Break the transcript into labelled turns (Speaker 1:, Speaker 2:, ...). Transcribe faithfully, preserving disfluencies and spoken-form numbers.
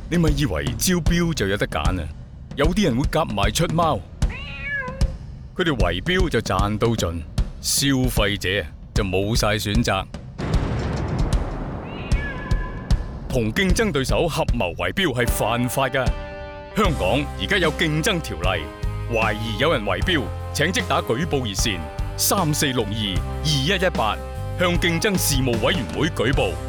Speaker 1: 你咪以為招標就有得揀啊？有啲人會夾埋出貓，佢哋圍標就賺到盡，消費者就冇晒選擇。同競爭對手合謀圍標係犯法㗎。香港而家有競爭條例，懷疑有人圍標，請即打舉報熱線三四六二二一一八，向競爭事務委員會舉報。